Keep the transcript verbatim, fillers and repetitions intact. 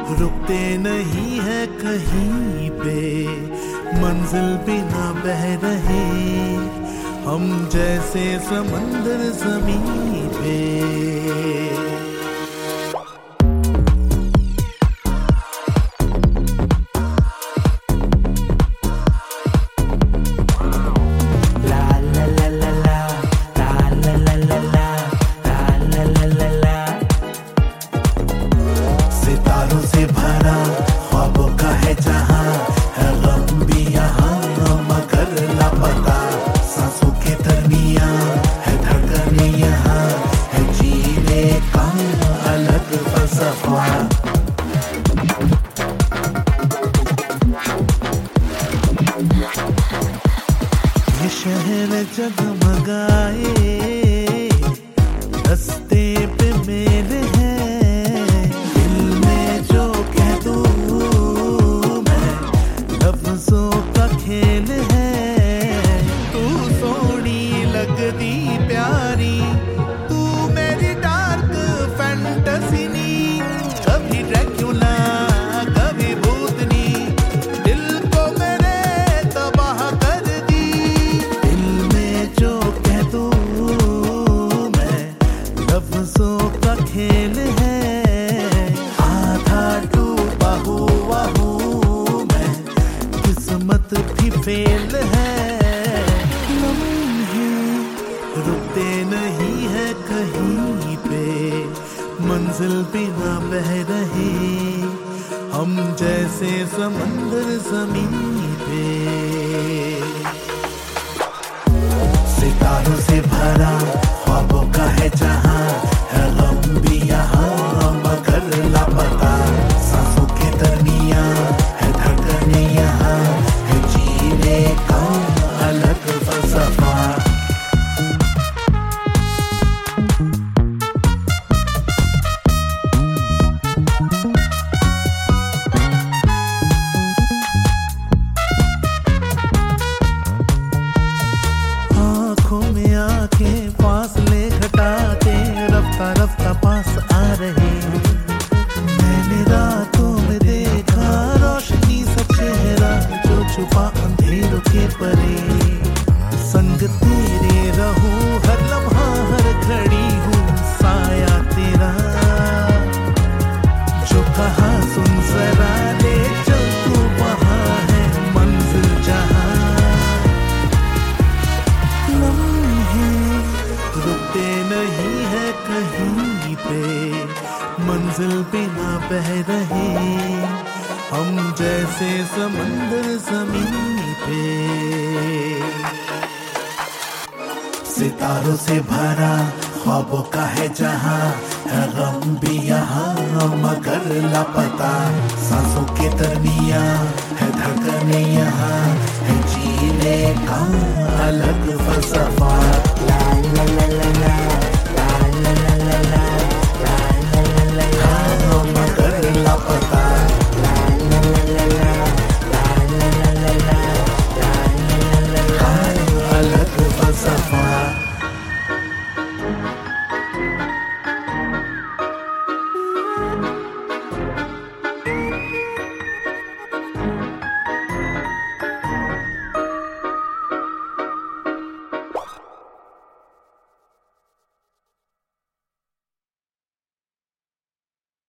रुकते नहीं है कहीं पे, मंजिल बिना बह रहे हम जैसे समंदर ज़मीन पे। सितारों से भरा ख्वाबों का है जहां, है गम भी यहाँ मगर लापता। सांसों के दरमियां है धड़कने यहाँ, है जीने का अलग फलसफा। ये शहर जगमगाए, रस्ते पे मेरे खेल है। तू सोनी लगदी प्यारी, तू मेरी डार्क फैंटेसी नी। कभी ड्रैक्युला कभी भूतनी, दिल को मेरे तबाह कर दी। दिल में जो कह दूं मैं, लफ्जों का खेल है। आधा डूबा हुआ हूँ मैं, किस्मत भी फेल है। लम्हे रुकते नहीं है कहीं पे, मंजिल बिना बह रहे हम जैसे समंदर ज़मीन पे। सितारों से भरा ख्वाबों का है जहां, है गम भी यहाँ मगर लापता। सांसों के दरमियां है धड़कने यहाँ, है जीने का अलग फलसफा। आँखों में आंखें फासले घटाते, रफ्ता रफ्ता पास आ रहे। मैंने रातों में देखा रोशनी सा चेहरा, जो छुपा अंधेरों के परे। संग तेरे रहूं हर लम्हा हर घड़ी हूँ साया तेरा। जो कहा सुन जरा ले चल तू, वहाँ है मंजिल जहाँ। लम्हे रुकते नहीं है कहीं पे, मंजिल बिना बह रहे हम जैसे समंदर ज़मीन पे। सितारों से भरा ख्वाबों का है जहां, है गम भी यहाँ मगर लापता। सांसों के दरमियां है धड़कने यहाँ, है जीने का अलग फलसफा। ला ला ला ला ला।